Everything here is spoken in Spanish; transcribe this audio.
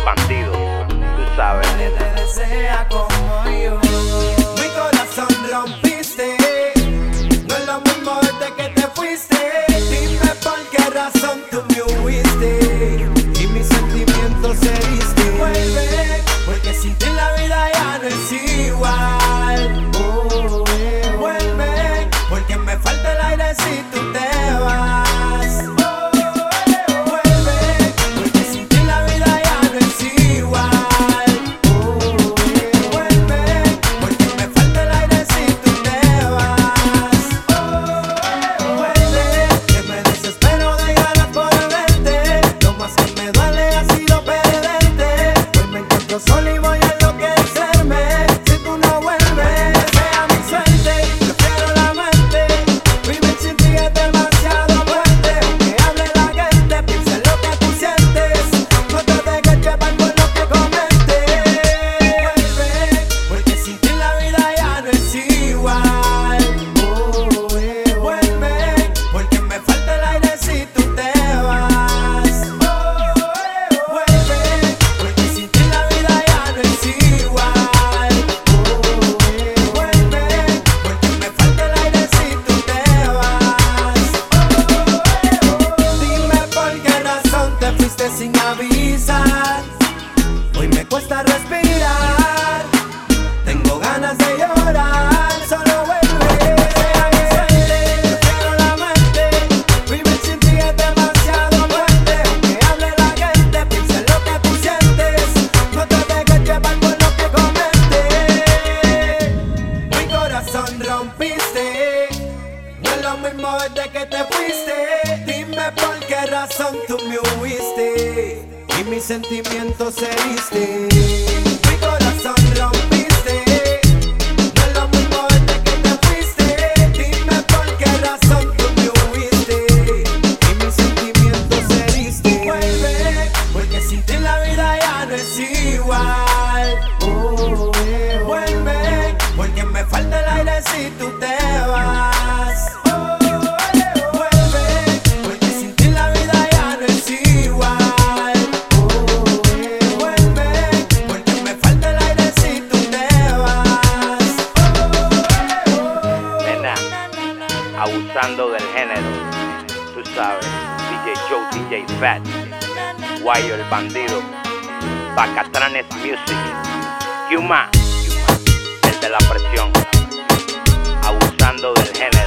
bandido, tú sabes. Nadie te desea como yo. Mi corazón rompiste. No es lo mismo desde que te fuiste. Dime por qué razón tú me huiste y mis sentimientos heriste. Vuelve, porque sin ti la vida ya no es igual. Vuelve, porque me falta el aire si tú te vas. Solo y voy a enloquecerme si tú no vuelves. Sea mi suerte, yo quiero la mente. Vivir sin ti es demasiado fuerte. Aunque hable la gente, piensa en lo que tú sientes. No te dejes llevar por lo que comentes. Vuelve, porque sin ti la vida ya no es igual. Vuelve, porque me falta el aire si tú te vas. Vuelve, porque sin ti la vida ya no es igual. Vuelve, porque me falta el aire si tú te vas. Dime por qué razón te fuiste sin avisar. Hoy me cuesta respirar. Tengo ganas de llorar. Solo vuelve. Sea mi suerte, yo quiero la mente. Vivir sin ti es demasiado fuerte. Aunque hable la gente, piensa en lo que tú sientes. No te dejes llevar por lo que comentes. Mi corazón rompiste. No es lo mismo desde que te fuiste. Dime por qué razón tú me huiste y mis sentimientos heriste. Mi corazón rompiste. No es lo mismo desde que te fuiste. Dime por qué razón tú me huiste y mis sentimientos heriste. Vuelve, porque sin ti la vida ya no es igual. Vuelve, porque me falta el aire si tú te vas. Vuelve, porque sin ti la vida ya no es igual. Vuelve, porque me falta el aire si tú te vas. Nena, abusando del género, tú sabes. DJ Joe, DJ Fat, Guayo el bandido, Bacatranes Music, Yuma, el de la presión, abusando del género.